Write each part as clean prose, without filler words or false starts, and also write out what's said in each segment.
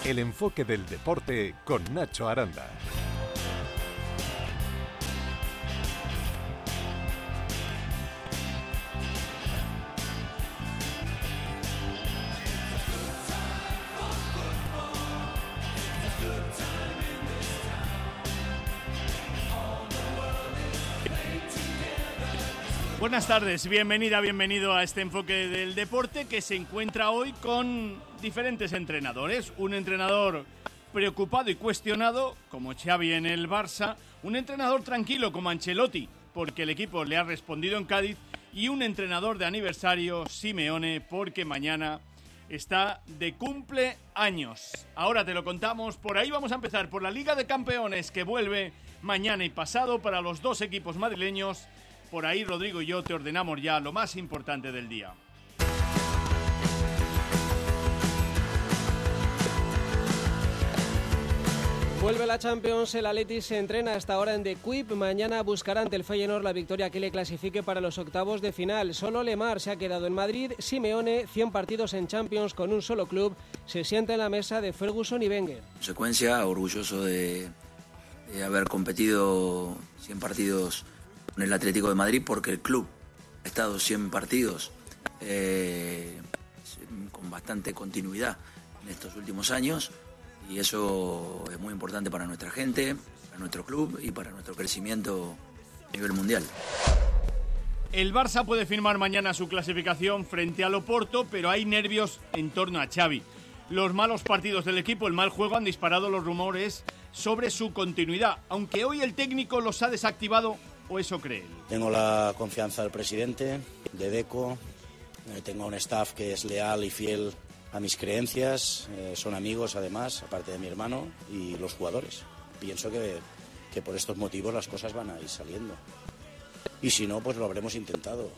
El enfoque del deporte con Nacho Aranda. Buenas tardes, bienvenida, bienvenido a este enfoque del deporte que se encuentra hoy con diferentes entrenadores. Un entrenador preocupado y cuestionado, como Xavi en el Barça, un entrenador tranquilo como Ancelotti, porque el equipo le ha respondido en Cádiz, y un entrenador de aniversario, Simeone, porque mañana está de cumpleaños. Ahora te lo contamos, por ahí vamos a empezar por la Liga de Campeones, que vuelve mañana y pasado para los dos equipos madrileños. Por ahí Rodrigo y yo te ordenamos ya lo más importante del día. Vuelve la Champions, el Atleti se entrena hasta ahora en The Kuip. Mañana buscará ante el Feyenoord la victoria que le clasifique para los octavos de final. Solo Lemar se ha quedado en Madrid. Simeone, 100 partidos en Champions con un solo club, se sienta en la mesa de Ferguson y Wenger. Consecuencia, orgulloso de haber competido 100 partidos con el Atlético de Madrid, porque el club ha estado 100 partidos con bastante continuidad en estos últimos años, y eso es muy importante para nuestra gente, para nuestro club y para nuestro crecimiento a nivel mundial. El Barça puede firmar mañana su clasificación frente al Oporto, pero hay nervios en torno a Xavi. Los malos partidos del equipo, el mal juego, han disparado los rumores sobre su continuidad, aunque hoy el técnico los ha desactivado. ¿O eso cree él? Tengo la confianza del presidente, de Deco, tengo un staff que es leal y fiel a mis creencias, son amigos además, aparte de mi hermano, y los jugadores. Pienso que por estos motivos las cosas van a ir saliendo. Y si no, pues lo habremos intentado.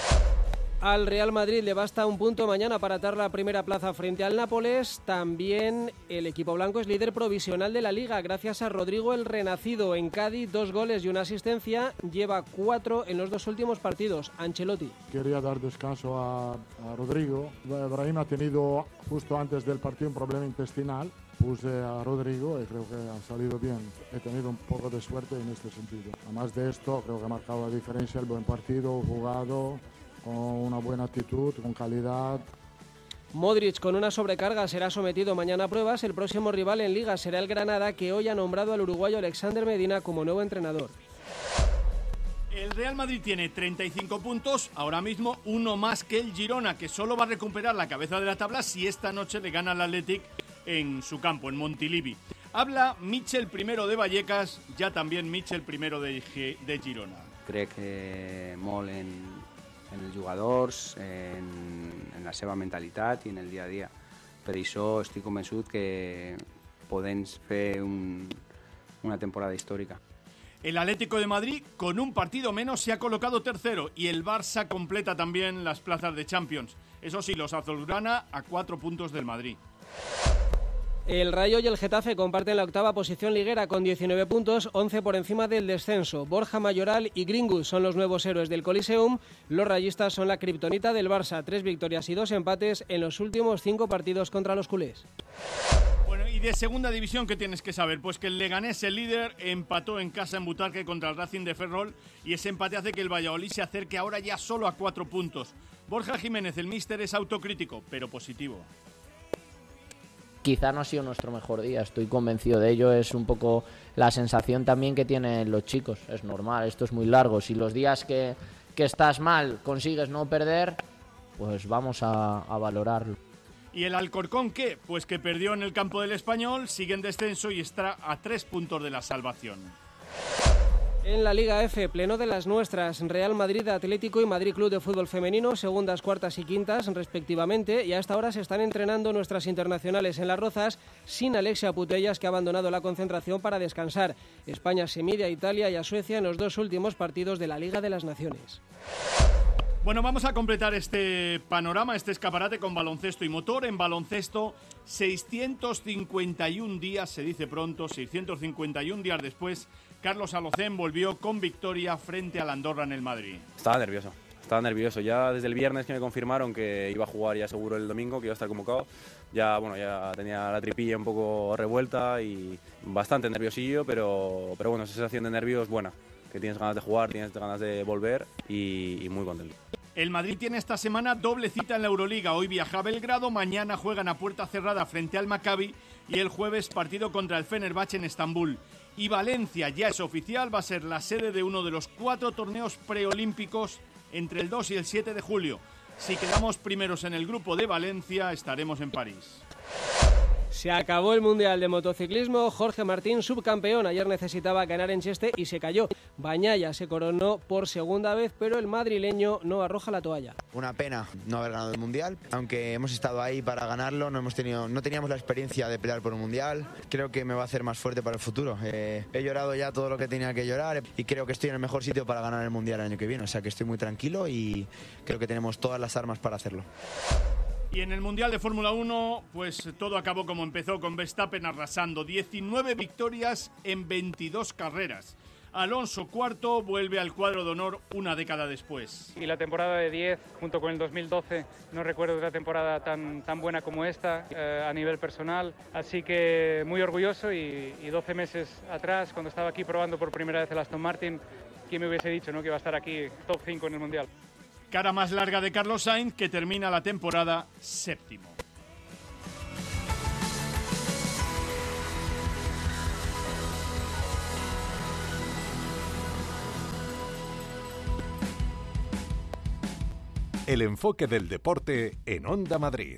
Al Real Madrid le basta un punto mañana para atar la primera plaza frente al Nápoles. También el equipo blanco es líder provisional de la Liga gracias a Rodrigo el Renacido. En Cádiz, 2 goles y una asistencia. Lleva 4 en los 2 últimos partidos. Ancelotti. Quería dar descanso a Rodrigo. Brahim ha tenido justo antes del partido un problema intestinal. Puse a Rodrigo y creo que ha salido bien. He tenido un poco de suerte en este sentido. Además de esto, creo que ha marcado la diferencia el buen partido jugado, con una buena actitud, con calidad. Modric, con una sobrecarga, será sometido mañana a pruebas. El próximo rival en Liga será el Granada, que hoy ha nombrado al uruguayo Alexander Medina como nuevo entrenador. El Real Madrid tiene 35 puntos, ahora mismo uno más que el Girona, que solo va a recuperar la cabeza de la tabla si esta noche le gana al Athletic en su campo, en Montilivi. Habla Michel I de Vallecas, ya también Michel I de Girona. Crec que molt en els jugadors, en la seva mentalitat i en el dia a dia. Per això estic convençut que podem fer una temporada històrica. El Atlético de Madrid, con un partido menos, se ha colocado tercero, y el Barça completa también las plazas de Champions. Eso sí, los azulgrana a 4 puntos del Madrid. El Rayo y el Getafe comparten la octava posición liguera con 19 puntos, 11 por encima del descenso. Borja Mayoral y Greenwood son los nuevos héroes del Coliseum. Los rayistas son la kriptonita del Barça, 3 victorias y 2 empates en los últimos 5 partidos contra los culés. Bueno, y de segunda división, ¿qué tienes que saber? Pues que el Leganés, el líder, empató en casa en Butarque contra el Racing de Ferrol, y ese empate hace que el Valladolid se acerque ahora ya solo a 4 puntos. Borja Jiménez, el míster, es autocrítico, pero positivo. Quizá no ha sido nuestro mejor día, estoy convencido de ello, es un poco la sensación también que tienen los chicos, es normal, esto es muy largo, si los días que estás mal consigues no perder, pues vamos a valorarlo. ¿Y el Alcorcón qué? Pues que perdió en el campo del Español, sigue en descenso y está a 3 puntos de la salvación. En la Liga F, pleno de las nuestras, Real Madrid, Atlético y Madrid Club de Fútbol Femenino, segundas, cuartas y quintas respectivamente, y a esta hora se están entrenando nuestras internacionales en Las Rozas, sin Alexia Putellas, que ha abandonado la concentración para descansar. España se mide a Italia y a Suecia en los 2 últimos partidos de la Liga de las Naciones. Bueno, vamos a completar este panorama, este escaparate con baloncesto y motor. En baloncesto, 651 días, se dice pronto, 651 días después, Carlos Alocén volvió con victoria frente al Andorra en el Madrid. Estaba nervioso, estaba nervioso. Ya desde el viernes que me confirmaron que iba a jugar ya seguro el domingo, que iba a estar convocado, ya tenía la tripilla un poco revuelta y bastante nerviosillo, pero bueno, esa sensación de nervios buena, que tienes ganas de jugar, tienes ganas de volver y muy contento. El Madrid tiene esta semana doble cita en la Euroliga. Hoy viaja a Belgrado, mañana juegan a puerta cerrada frente al Maccabi y el jueves partido contra el Fenerbahce en Estambul. Y Valencia, ya es oficial, va a ser la sede de uno de los 4 torneos preolímpicos entre el 2 y el 7 de julio. Si quedamos primeros en el grupo de Valencia, estaremos en París. Se acabó el Mundial de Motociclismo. Jorge Martín, subcampeón. Ayer necesitaba ganar en Cheste y se cayó. Bañaya se coronó por segunda vez, pero el madrileño no arroja la toalla. Una pena no haber ganado el Mundial, aunque hemos estado ahí para ganarlo, no teníamos la experiencia de pelear por un Mundial. Creo que me va a hacer más fuerte para el futuro. He llorado ya todo lo que tenía que llorar y creo que estoy en el mejor sitio para ganar el Mundial el año que viene. O sea que estoy muy tranquilo y creo que tenemos todas las armas para hacerlo. Y en el Mundial de Fórmula 1, pues todo acabó como empezó, con Verstappen arrasando. 19 victorias en 22 carreras. Alonso, cuarto, vuelve al cuadro de honor una década después. Y la temporada de 10, junto con el 2012, no recuerdo otra temporada tan buena como esta a nivel personal. Así que muy orgulloso y 12 meses atrás, cuando estaba aquí probando por primera vez el Aston Martin, ¿quién me hubiese dicho, no, que iba a estar aquí top 5 en el Mundial? Cara más larga de Carlos Sainz, que termina la temporada séptimo. El enfoque del deporte en Onda Madrid.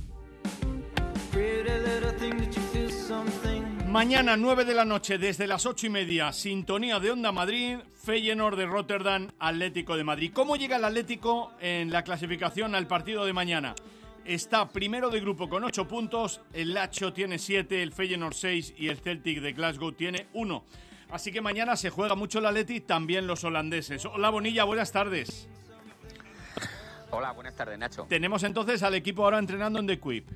Mañana 9 de la noche, desde las 8:30, sintonía de Onda Madrid, Feyenoord de Rotterdam, Atlético de Madrid. ¿Cómo llega el Atlético en la clasificación al partido de mañana? Está primero de grupo con 8 puntos, el Lazio tiene 7, el Feyenoord 6 y el Celtic de Glasgow tiene 1. Así que mañana se juega mucho el Atleti, también los holandeses. Hola Bonilla, buenas tardes. Hola, buenas tardes, Nacho. Tenemos entonces al equipo ahora entrenando en The Equip.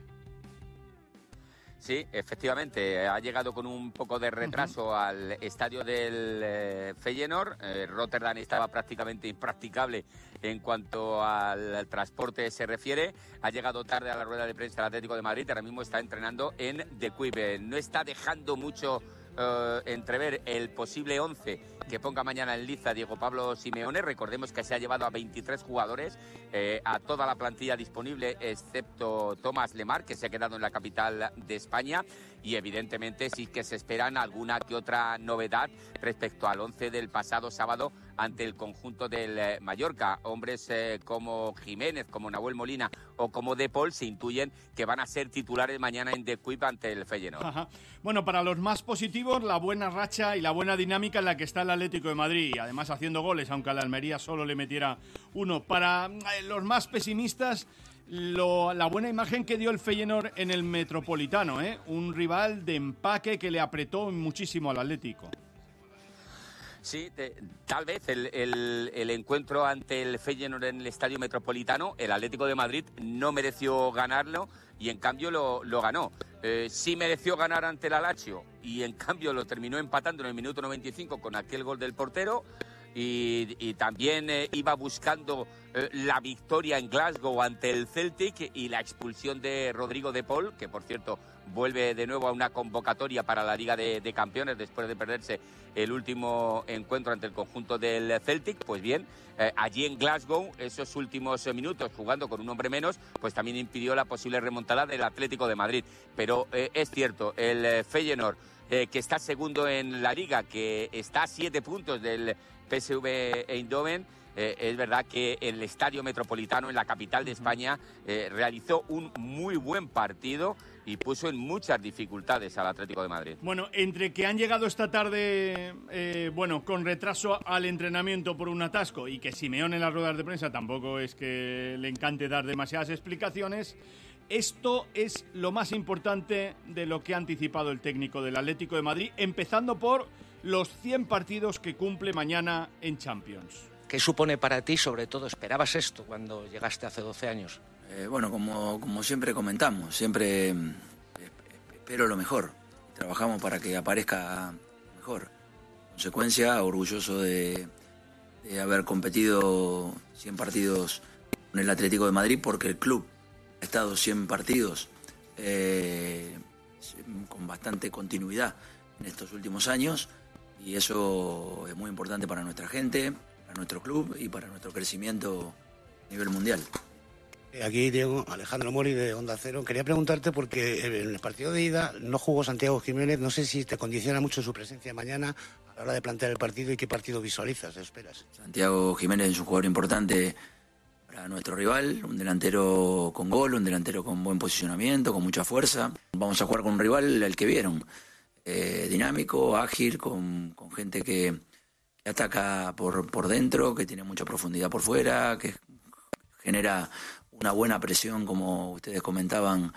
Sí, efectivamente, ha llegado con un poco de retraso al estadio del Feyenoord. Rotterdam estaba prácticamente impracticable en cuanto al transporte se refiere. Ha llegado tarde a la rueda de prensa del Atlético de Madrid, ahora mismo está entrenando en The Equip. No está dejando mucho entrever el posible 11 que ponga mañana en liza Diego Pablo Simeone. Recordemos que se ha llevado a 23 jugadores, a toda la plantilla disponible, excepto Thomas Lemar, que se ha quedado en la capital de España, y evidentemente sí que se esperan alguna que otra novedad respecto al 11 del pasado sábado ante el conjunto del Mallorca. Hombres como Jiménez, como Nahuel Molina o como De Paul se intuyen que van a ser titulares mañana en The Equip ante el Feyenoord. Ajá. Bueno, para los más positivos, la buena racha y la buena dinámica en la que está el Atlético de Madrid, además haciendo goles, aunque a la Almería solo le metiera uno. Para los más pesimistas, la buena imagen que dio el Feyenoord en el Metropolitano, un rival de empaque que le apretó muchísimo al Atlético. Sí, tal vez el encuentro ante el Feyenoord en el Estadio Metropolitano, el Atlético de Madrid no mereció ganarlo y en cambio lo ganó. Sí mereció ganar ante el Lazio y en cambio lo terminó empatando en el minuto 95 con aquel gol del portero. Y también iba buscando la victoria en Glasgow ante el Celtic y la expulsión de Rodrigo De Paul, que por cierto vuelve de nuevo a una convocatoria para la Liga de Campeones después de perderse el último encuentro ante el conjunto del Celtic. Pues bien, allí en Glasgow, esos últimos minutos jugando con un hombre menos, pues también impidió la posible remontada del Atlético de Madrid. Pero es cierto, el Feyenoord, que está segundo en la Liga, que está a 7 puntos del PSV Eindhoven, es verdad que el Estadio Metropolitano en la capital de España realizó un muy buen partido y puso en muchas dificultades al Atlético de Madrid. Bueno, entre que han llegado esta tarde, con retraso al entrenamiento por un atasco y que Simeone en las ruedas de prensa tampoco es que le encante dar demasiadas explicaciones, esto es lo más importante de lo que ha anticipado el técnico del Atlético de Madrid, empezando por los 100 partidos que cumple mañana en Champions. ¿Qué supone para ti, sobre todo, esperabas esto cuando llegaste hace 12 años? Como siempre comentamos, siempre espero lo mejor. Trabajamos para que aparezca mejor. En consecuencia, orgulloso de de haber competido 100 partidos con el Atlético de Madrid, porque el club ha estado 100 partidos con bastante continuidad en estos últimos años, y eso es muy importante para nuestra gente, para nuestro club y para nuestro crecimiento a nivel mundial. Aquí Diego, Alejandro Mori de Onda Cero. Quería preguntarte porque en el partido de ida no jugó Santiago Jiménez. No sé si te condiciona mucho su presencia mañana a la hora de plantear el partido y qué partido visualizas, esperas. Santiago Jiménez es un jugador importante para nuestro rival, un delantero con gol, un delantero con buen posicionamiento, con mucha fuerza. Vamos a jugar con un rival el que vieron, dinámico, ágil, con gente que ataca por dentro, que tiene mucha profundidad por fuera, que genera una buena presión, como ustedes comentaban,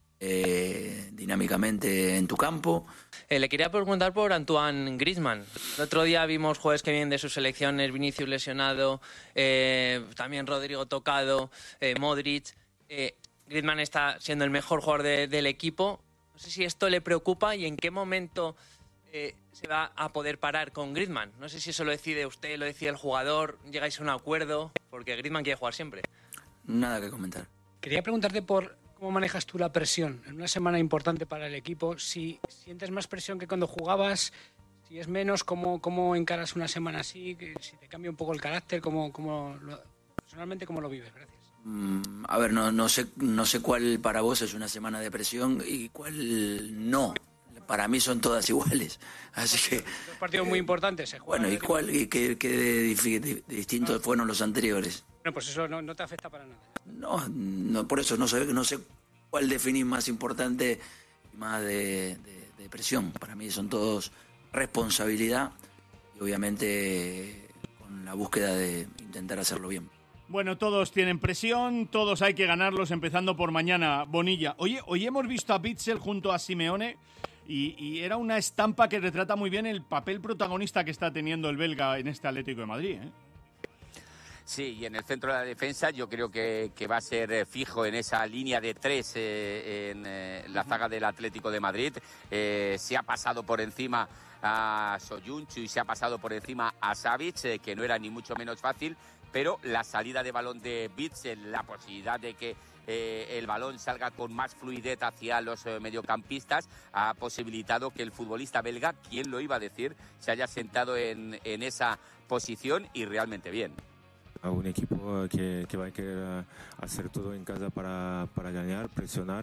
dinámicamente en tu campo. Le quería preguntar por Antoine Griezmann. El otro día vimos jugadores que vienen de sus selecciones, Vinicius lesionado, también Rodrigo tocado, Modric. Griezmann está siendo el mejor jugador del equipo. No sé si esto le preocupa y en qué momento se va a poder parar con Griezmann. No sé si eso lo decide usted, lo decide el jugador, llegáis a un acuerdo, porque Griezmann quiere jugar siempre. Nada que comentar. Quería preguntarte por cómo manejas tú la presión en una semana importante para el equipo. Si sientes más presión que cuando jugabas, si es menos, ¿cómo encaras una semana así? Si te cambia un poco el carácter, personalmente, ¿cómo lo vives? Gracias. A ver, no sé cuál para vos es una semana de presión y cuál no. Para mí son todas iguales. Así que dos partidos muy importantes se juegan. Bueno, ¿y qué distintos fueron los anteriores? Bueno, pues eso no te afecta para nada. No, por eso no sé cuál definir más importante y más de presión. Para mí son todos responsabilidad y obviamente con la búsqueda de intentar hacerlo bien. Bueno, todos tienen presión, todos hay que ganarlos, empezando por mañana, Bonilla. Oye, hoy hemos visto a Witsel junto a Simeone y era una estampa que retrata muy bien el papel protagonista que está teniendo el belga en este Atlético de Madrid, ¿eh? Sí, y en el centro de la defensa yo creo que va a ser fijo en esa línea de tres en la zaga del Atlético de Madrid. Se ha pasado por encima a Soyuncu y se ha pasado por encima a Savic, que no era ni mucho menos fácil, pero la salida de balón de Witsel, la posibilidad de que el balón salga con más fluidez hacia los mediocampistas, ha posibilitado que el futbolista belga, ¿quién lo iba a decir?, se haya sentado en esa posición y realmente bien. A un equipo que va a querer hacer todo en casa para ganar, presionar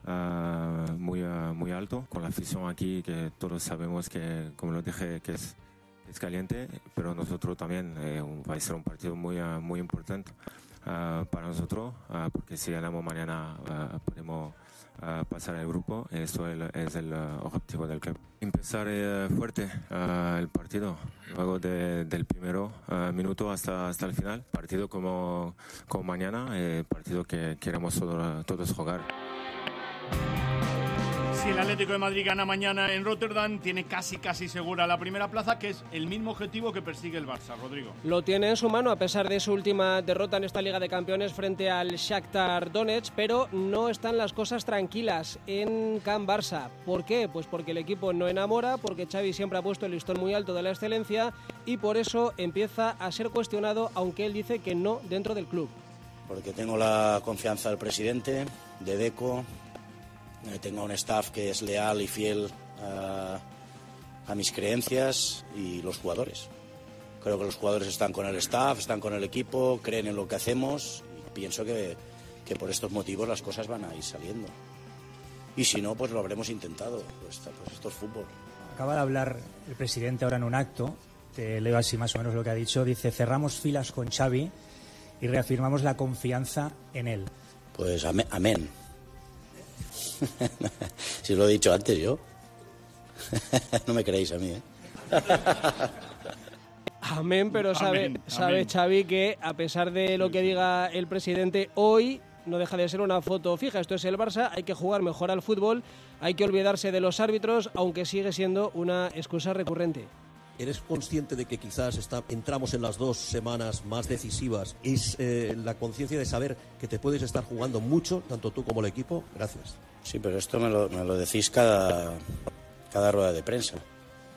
muy alto, con la afición aquí, que todos sabemos que, como lo dije, que es caliente, pero nosotros también va a ser un partido muy importante para nosotros, porque si ganamos mañana podemos pasar el grupo. Eso es el objetivo del club. Empezar fuerte el partido, luego del primero minuto hasta el final. Partido como mañana, partido que queremos todos jugar. Si el Atlético de Madrid gana mañana en Rotterdam, tiene casi segura la primera plaza, que es el mismo objetivo que persigue el Barça, Rodrigo. Lo tiene en su mano a pesar de su última derrota en esta Liga de Campeones frente al Shakhtar Donetsk, pero no están las cosas tranquilas en Camp Barça. ¿Por qué? Pues porque el equipo no enamora, porque Xavi siempre ha puesto el listón muy alto de la excelencia y por eso empieza a ser cuestionado, aunque él dice que no dentro del club. Porque tengo la confianza del presidente, de Deco. Tengo un staff que es leal y fiel a mis creencias y los jugadores. Creo que los jugadores están con el staff, están con el equipo, creen en lo que hacemos y pienso que por estos motivos las cosas van a ir saliendo. Y si no, pues lo habremos intentado. Pues esto es fútbol. Acaba de hablar el presidente ahora en un acto, te leo así más o menos lo que ha dicho, dice: cerramos filas con Xavi y reafirmamos la confianza en él. Pues amén. Si lo he dicho antes yo. No me creéis a mí, ¿eh? Amén, pero sabe Xavi que a pesar de lo que diga el presidente, hoy no deja de ser una foto fija. Esto es el Barça, hay que jugar mejor al fútbol, hay que olvidarse de los árbitros, aunque sigue siendo una excusa recurrente. ¿Eres consciente de que quizás entramos en las 2 semanas más decisivas? ¿Es la conciencia de saber que te puedes estar jugando mucho, tanto tú como el equipo? Gracias. Sí, pero esto me lo decís cada rueda de prensa.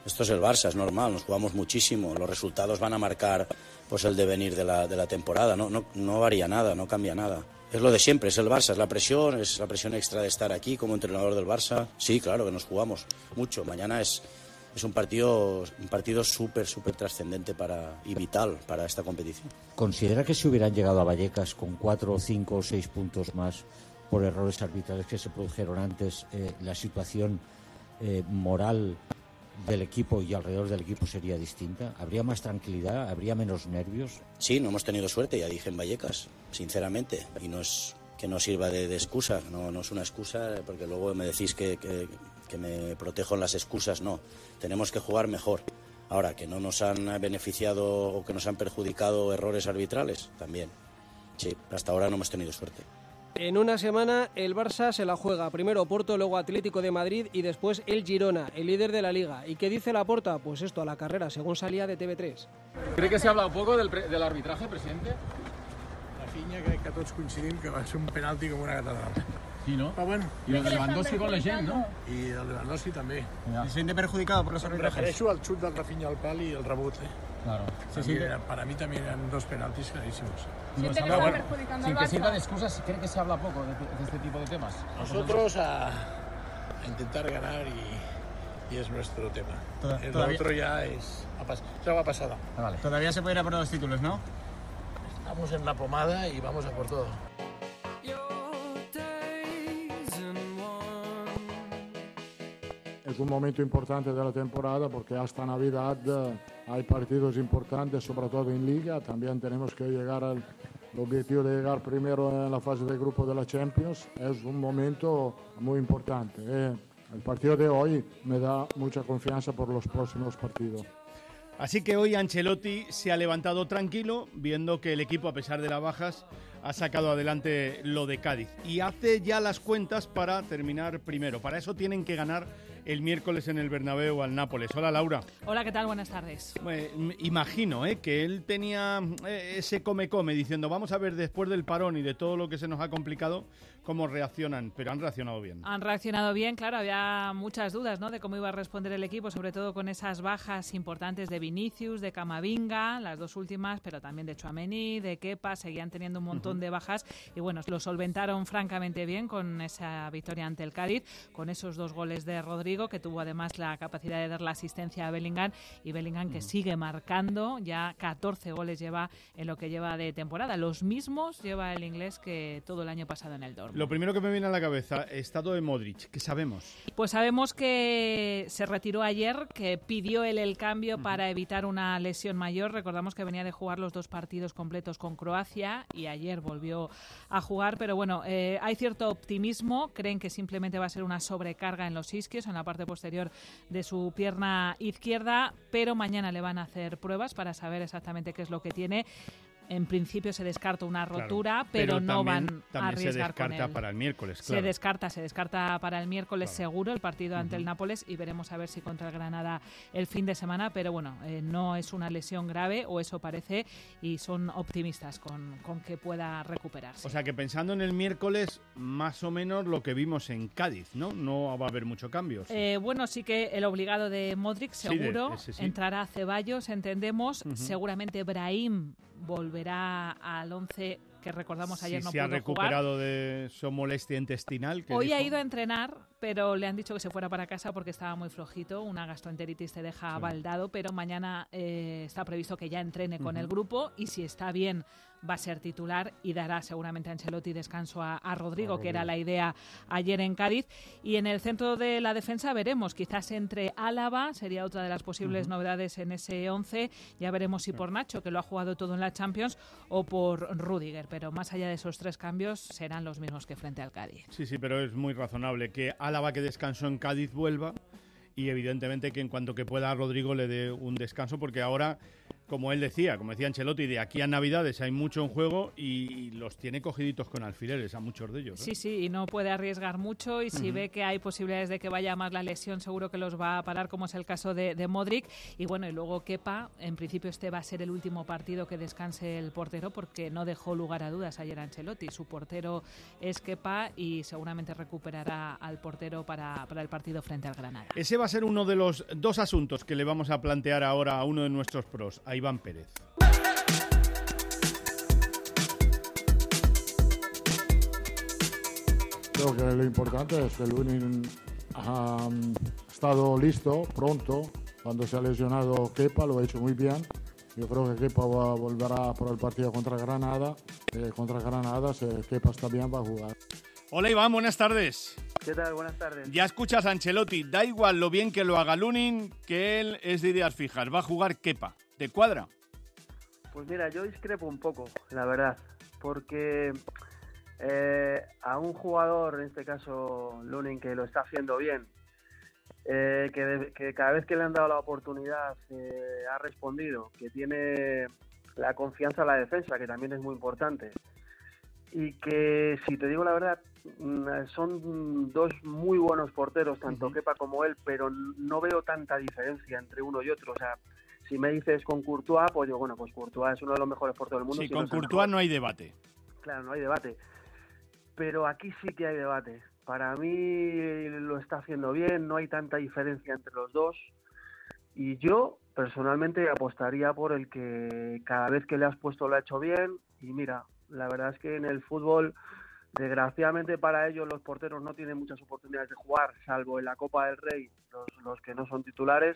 Esto es el Barça, es normal, nos jugamos muchísimo. Los resultados van a marcar pues el devenir de la temporada. No varía nada, no cambia nada. Es lo de siempre, es el Barça, es la presión extra de estar aquí como entrenador del Barça. Sí, claro que nos jugamos mucho. Mañana es un partido súper trascendente y vital para esta competición. ¿Considera que si hubieran llegado a Vallecas con 4, 5 o 6 puntos más por errores arbitrales que se produjeron antes, la situación moral del equipo y alrededor del equipo sería distinta? ¿Habría más tranquilidad? ¿Habría menos nervios? Sí, no hemos tenido suerte, ya dije en Vallecas, sinceramente, y no es que no sirva de excusa, no es una excusa, porque luego me decís que me protejo en las excusas, no, tenemos que jugar mejor. Ahora, que no nos han beneficiado o que nos han perjudicado errores arbitrales, también. Sí, hasta ahora no hemos tenido suerte. En una semana el Barça se la juega, primero Porto, luego Atlético de Madrid y después el Girona, el líder de la Liga. ¿Y qué dice Laporta? Pues esto, a la carrera, según salía de TV3. ¿Cree que se ha hablado poco del arbitraje, presidente? Rafinha, crec que tots coincidim que va ser un penalti com una catedral. Sí, ¿no? Però bueno. Y el de Lewandowski con la gent, ¿no? Y el de Lewandowski també. ¿Se siente perjudicado por los Em arbitrajes? refereixo al xut del Rafinha al pal i el rebot, Claro. Para mí también eran dos penaltis clarísimos. ¿Siente que está perjudicando al Barça? Sin que sirva de excusas, ¿cree que se habla poco de este tipo de temas? Nosotros a intentar ganar y es nuestro tema. El otro ya es agua pasada. Vale. Todavía se puede ir a por los títulos, ¿no? Estamos en la pomada y vamos a por todo. Es un momento importante de la temporada porque hasta Navidad hay partidos importantes, sobre todo en Liga. También tenemos que llegar al objetivo de llegar primero en la fase de grupo de la Champions. Es un momento muy importante. El partido de hoy me da mucha confianza por los próximos partidos. Así que hoy Ancelotti se ha levantado tranquilo, viendo que el equipo, a pesar de las bajas, ha sacado adelante lo de Cádiz. Y hace ya las cuentas para terminar primero. Para eso tienen que ganar el miércoles en el Bernabéu al Nápoles. Hola, Laura. Hola, ¿qué tal? Buenas tardes. Imagino que él tenía ese come-come diciendo vamos a ver después del parón y de todo lo que se nos ha complicado cómo reaccionan, pero han reaccionado bien. Han reaccionado bien, claro, había muchas dudas, ¿no?, de cómo iba a responder el equipo, sobre todo con esas bajas importantes de Vinicius, de Camavinga, las dos últimas, pero también de Tchouaméni, de Kepa, seguían teniendo un montón de bajas y bueno, lo solventaron francamente bien con esa victoria ante el Cádiz, con esos 2 goles de Rodrigo, que tuvo además la capacidad de dar la asistencia a Bellingham, y Bellingham que sigue marcando, ya 14 goles lleva en lo que lleva de temporada, los mismos lleva el inglés que todo el año pasado en el Dortmund. Lo primero que me viene a la cabeza, estado de Modric, ¿qué sabemos? Pues sabemos que se retiró ayer, que pidió él el cambio para evitar una lesión mayor. Recordamos que venía de jugar los 2 partidos completos con Croacia y ayer volvió a jugar, pero bueno, hay cierto optimismo, creen que simplemente va a ser una sobrecarga en los isquios, en la parte posterior de su pierna izquierda, pero mañana le van a hacer pruebas para saber exactamente qué es lo que tiene. En principio se descarta una rotura, claro, pero no van a arriesgar con él. Se descarta para el miércoles, claro. Se descarta para el miércoles, claro, seguro, el partido ante el Nápoles, y veremos a ver si contra el Granada el fin de semana, pero bueno, no es una lesión grave, o eso parece, y son optimistas con que pueda recuperarse. O sea que pensando en el miércoles, más o menos lo que vimos en Cádiz, ¿no? No va a haber mucho cambio. Bueno, sí que el obligado de Modric, seguro, sí, entrará Ceballos, entendemos, seguramente Brahim volverá al 11 que recordamos ayer no pudo jugar. Se ha recuperado de su molestia intestinal. Hoy ha ido a entrenar, pero le han dicho que se fuera para casa porque estaba muy flojito. Una gastroenteritis te deja baldado, pero mañana está previsto que ya entrene con el grupo y si está bien va a ser titular y dará seguramente a Ancelotti descanso a Rodrigo, que era la idea ayer en Cádiz. Y en el centro de la defensa veremos, quizás entre Álava, sería otra de las posibles novedades en ese 11. Ya veremos si por Nacho, que lo ha jugado todo en la Champions, o por Rüdiger. Pero más allá de esos 3 cambios, serán los mismos que frente al Cádiz. Sí, pero es muy razonable que Álava, que descansó en Cádiz, vuelva. Y evidentemente que en cuanto que pueda Rodrigo le dé un descanso, porque ahora como él decía, como decía Ancelotti, de aquí a Navidades hay mucho en juego y los tiene cogiditos con alfileres a muchos de ellos. Sí, sí, y no puede arriesgar mucho y si ve que hay posibilidades de que vaya más la lesión, seguro que los va a parar, como es el caso de Modric. Y bueno, y luego Kepa, en principio este va a ser el último partido que descanse el portero porque no dejó lugar a dudas ayer Ancelotti. Su portero es Kepa y seguramente recuperará al portero para el partido frente al Granada. Ese va a ser uno de los dos asuntos que le vamos a plantear ahora a uno de nuestros pros, a Iván Pérez. Creo que lo importante es que Lunin ha estado listo pronto. Cuando se ha lesionado Kepa, lo ha hecho muy bien. Yo creo que Kepa volverá por el partido contra Granada. Contra Granada, si Kepa está bien, va a jugar. Hola Iván, buenas tardes. ¿Qué tal? Buenas tardes. Ya escuchas a Ancelotti, da igual lo bien que lo haga Lunin, que él es de ideas fijas, va a jugar Kepa. ¿Te cuadra? Pues mira, yo discrepo un poco, la verdad, porque a un jugador, en este caso Lunin, que lo está haciendo bien, que cada vez que le han dado la oportunidad ha respondido, que tiene la confianza en la defensa, que también es muy importante, y que, si te digo la verdad, son dos muy buenos porteros, tanto Kepa como él, pero no veo tanta diferencia entre uno y otro. O sea, si me dices con Courtois, pues yo, bueno, pues Courtois es uno de los mejores porteros del mundo. Sí, si con Courtois no hay debate. Claro, no hay debate. Pero aquí sí que hay debate. Para mí lo está haciendo bien, no hay tanta diferencia entre los dos. Y yo, personalmente, apostaría por el que cada vez que le has puesto lo ha hecho bien. Y mira, la verdad es que en el fútbol, desgraciadamente para ellos, los porteros no tienen muchas oportunidades de jugar, salvo en la Copa del Rey, los que no son titulares.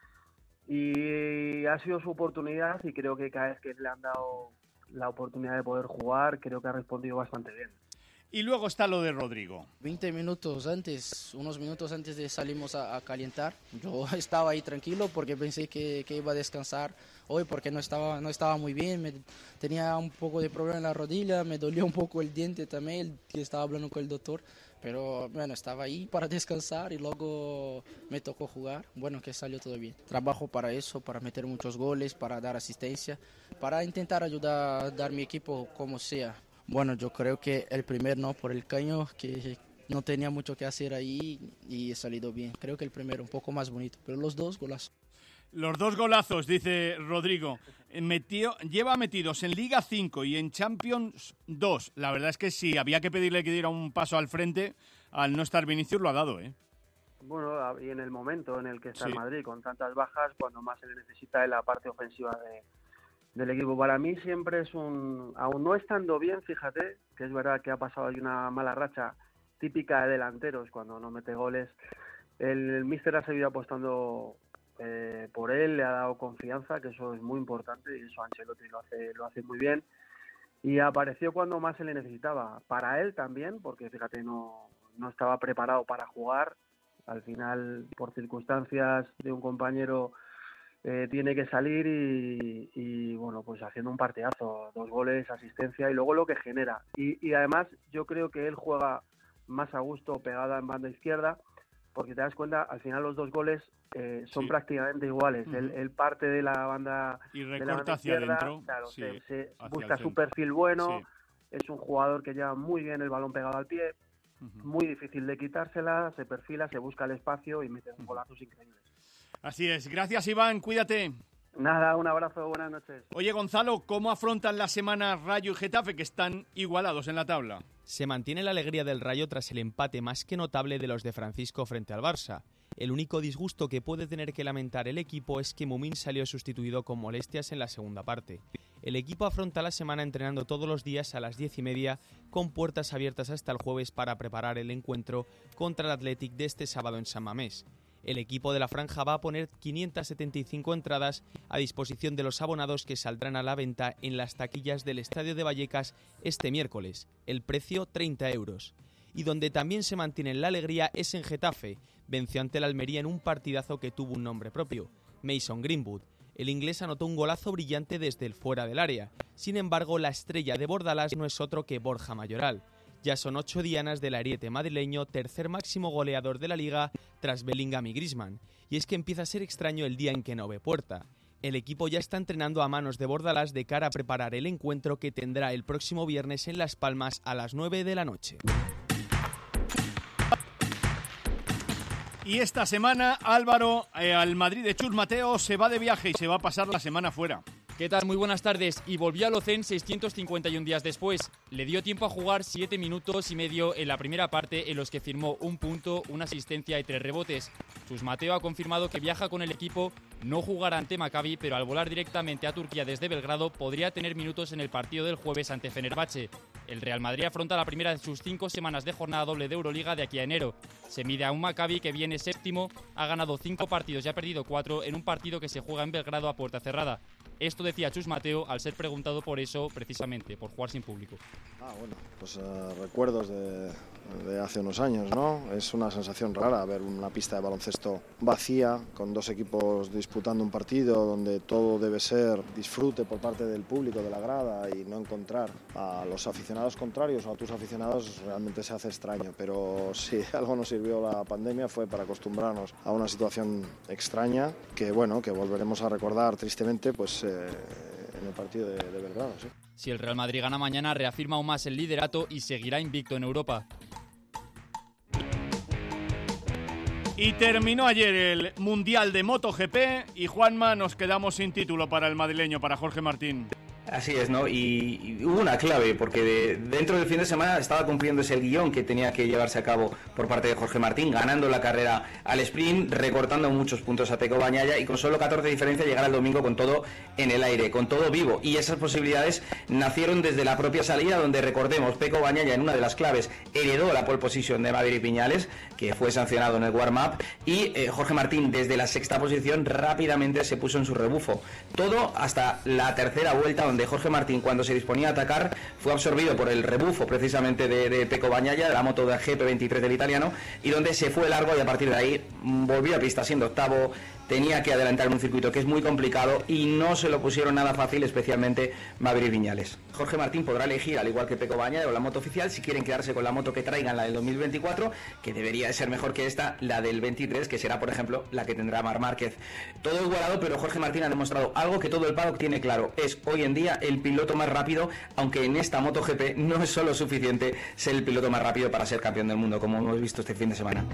Y ha sido su oportunidad y creo que cada vez que le han dado la oportunidad de poder jugar, creo que ha respondido bastante bien. Y luego está lo de Rodrigo. 20 minutos antes, unos minutos antes de salimos a calentar, yo estaba ahí tranquilo porque pensé que iba a descansar hoy porque no estaba muy bien, tenía un poco de problema en la rodilla, me dolió un poco el diente también, que estaba hablando con el doctor, pero bueno, estaba ahí para descansar y luego me tocó jugar, bueno, que salió todo bien. Trabajo para eso, para meter muchos goles, para dar asistencia, para intentar ayudar a dar mi equipo como sea. Bueno, yo creo que el primer no por el caño, que no tenía mucho que hacer ahí y he salido bien. Creo que el primero un poco más bonito, pero los dos golazos. Los dos golazos, dice Rodrigo. Lleva metidos en Liga 5 y en Champions 2. La verdad es que sí, había que pedirle que diera un paso al frente. Al no estar Vinicius lo ha dado, ¿eh? Bueno, y en el momento en el que está el Madrid, con tantas bajas, cuando más se le necesita en la parte ofensiva del equipo. Para mí siempre es aún no estando bien, fíjate, que es verdad que ha pasado ahí una mala racha típica de delanteros cuando no mete goles. El míster ha seguido apostando por él, le ha dado confianza, que eso es muy importante, y eso Ancelotti lo hace muy bien. Y apareció cuando más se le necesitaba. Para él también, porque fíjate, no estaba preparado para jugar. Al final, por circunstancias de un compañero, tiene que salir y bueno, pues haciendo un partidazo, 2 goles, asistencia y luego lo que genera. Y además yo creo que él juega más a gusto pegada en banda izquierda, porque te das cuenta, al final los 2 goles son prácticamente iguales. Él parte de la banda y recorta hacia adentro. Claro, se busca su perfil bueno, es un jugador que lleva muy bien el balón pegado al pie, muy difícil de quitársela, se perfila, se busca el espacio y mete golazos increíbles. Así es. Gracias, Iván. Cuídate. Nada, un abrazo. Buenas noches. Oye, Gonzalo, ¿cómo afrontan la semana Rayo y Getafe, que están igualados en la tabla? Se mantiene la alegría del Rayo tras el empate más que notable de los de Francisco frente al Barça. El único disgusto que puede tener que lamentar el equipo es que Mumín salió sustituido con molestias en la segunda parte. El equipo afronta la semana entrenando todos los días a las 10:30, con puertas abiertas hasta el jueves para preparar el encuentro contra el Athletic de este sábado en San Mamés. El equipo de la Franja va a poner 575 entradas a disposición de los abonados que saldrán a la venta en las taquillas del Estadio de Vallecas este miércoles. El precio 30 euros. Y donde también se mantiene la alegría es en Getafe. Venció ante el Almería en un partidazo que tuvo un nombre propio, Mason Greenwood. El inglés anotó un golazo brillante desde el fuera del área. Sin embargo, la estrella de Bordalás no es otro que Borja Mayoral. Ya son 8 dianas del ariete madrileño, tercer máximo goleador de la Liga tras Bellingham y Griezmann. Y es que empieza a ser extraño el día en que no ve puerta. El equipo ya está entrenando a manos de Bordalás de cara a preparar el encuentro que tendrá el próximo viernes en Las Palmas a las 9 de la noche. Y esta semana, Álvaro, al Madrid de Chus Mateo se va de viaje y se va a pasar la semana fuera. ¿Qué tal? Muy buenas tardes. Y volvió al Océn 651 días después. Le dio tiempo a jugar 7 minutos y medio en la primera parte, en los que firmó 1 punto, 1 asistencia y 3 rebotes. Chus Mateo ha confirmado que viaja con el equipo, no jugará ante Maccabi, pero al volar directamente a Turquía desde Belgrado podría tener minutos en el partido del jueves ante Fenerbahce. El Real Madrid afronta la primera de sus 5 semanas de jornada doble de Euroliga de aquí a enero. Se mide a un Maccabi que viene séptimo, ha ganado 5 partidos y ha perdido 4 en un partido que se juega en Belgrado a puerta cerrada. Esto decía Chus Mateo al ser preguntado por eso, precisamente, por jugar sin público. Bueno, pues recuerdos de hace unos años, ¿no? Es una sensación rara ver una pista de baloncesto vacía, con 2 equipos disputando un partido donde todo debe ser disfrute por parte del público, de la grada, y no encontrar a los aficionados contrarios o a tus aficionados realmente se hace extraño. Pero si algo nos sirvió la pandemia fue para acostumbrarnos a una situación extraña que, bueno, que volveremos a recordar tristemente, pues en el partido de Belgrado, sí. Si el Real Madrid gana mañana, reafirma aún más el liderato y seguirá invicto en Europa. Y terminó ayer el Mundial de MotoGP y, Juanma, nos quedamos sin título para el madrileño, para Jorge Martín. Así es, ¿no? Y hubo una clave, porque dentro del fin de semana estaba cumpliéndose el guión que tenía que llevarse a cabo por parte de Jorge Martín, ganando la carrera al sprint, recortando muchos puntos a Pecco Bagnaia y con solo 14 de diferencia llegar al domingo con todo en el aire, con todo vivo. Y esas posibilidades nacieron desde la propia salida, donde, recordemos, Pecco Bagnaia en una de las claves heredó la pole position de Maverick Viñales, que fue sancionado en el warm-up, y Jorge Martín desde la 6ª posición rápidamente se puso en su rebufo. Todo hasta la tercera vuelta, donde Jorge Martín, cuando se disponía a atacar, fue absorbido por el rebufo precisamente de Pecco Bagnaia, de la moto de GP23 del italiano, y donde se fue largo, y a partir de ahí volvió a pista siendo octavo. Tenía que adelantar en un circuito que es muy complicado y no se lo pusieron nada fácil, especialmente Maverick Viñales. Jorge Martín podrá elegir, al igual que Pecco Bagnaia, o la moto oficial, si quieren quedarse con la moto que traigan, la del 2024, que debería de ser mejor que esta, la del 23, que será, por ejemplo, la que tendrá Marc Márquez. Todo igualado, pero Jorge Martín ha demostrado algo que todo el paddock tiene claro: es hoy en día el piloto más rápido, aunque en esta MotoGP no es solo suficiente ser el piloto más rápido para ser campeón del mundo, como hemos visto este fin de semana.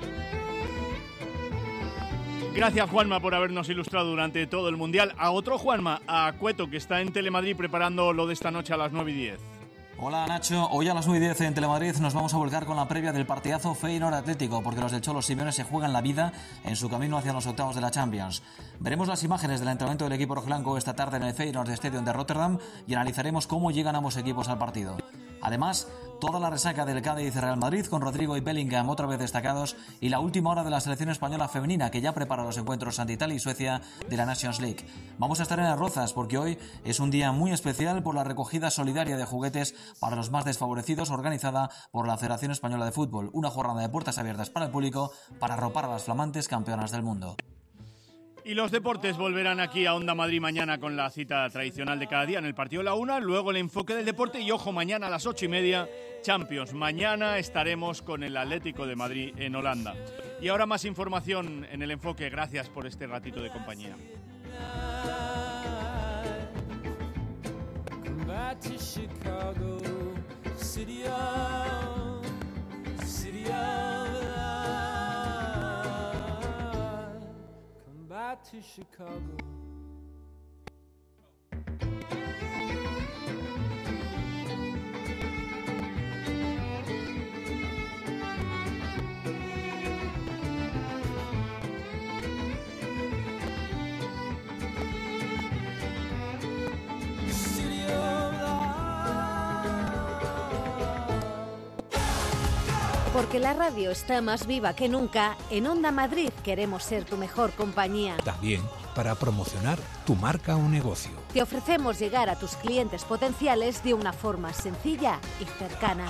Gracias, Juanma, por habernos ilustrado durante todo el Mundial. A otro Juanma, a Cueto, que está en Telemadrid preparando lo de esta noche a las 9:10. Hola Nacho, hoy a las 9:10 en Telemadrid nos vamos a volcar con la previa del partidazo Feyenoord Atlético, porque los del Cholo Simeone se juegan la vida en su camino hacia los octavos de la Champions. Veremos las imágenes del entrenamiento del equipo rojiblanco esta tarde en el Feyenoord Stadium de Rotterdam y analizaremos cómo llegan ambos equipos al partido. Además, toda la resaca del Cádiz-Real Madrid con Rodrigo y Bellingham otra vez destacados, y la última hora de la selección española femenina, que ya prepara los encuentros ante Italia y Suecia de la Nations League. Vamos a estar en Las Rozas porque hoy es un día muy especial por la recogida solidaria de juguetes para los más desfavorecidos, organizada por la Federación Española de Fútbol. Una jornada de puertas abiertas para el público para arropar a las flamantes campeonas del mundo. Y los deportes volverán aquí a Onda Madrid mañana con la cita tradicional de cada día en el partido de la 1, luego el enfoque del deporte y, ojo, mañana a las 8:30, Champions. Mañana estaremos con el Atlético de Madrid en Holanda. Y ahora más información en el enfoque. Gracias por este ratito de compañía. To Chicago. Porque la radio está más viva que nunca, en Onda Madrid queremos ser tu mejor compañía. También para promocionar tu marca o negocio. Te ofrecemos llegar a tus clientes potenciales de una forma sencilla y cercana.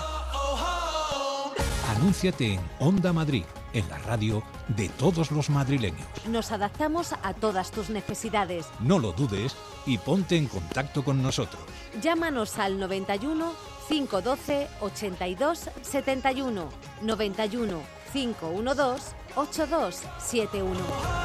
Anúnciate en Onda Madrid, en la radio de todos los madrileños. Nos adaptamos a todas tus necesidades. No lo dudes y ponte en contacto con nosotros. Llámanos al 91 512 82 71, 91 512 8271.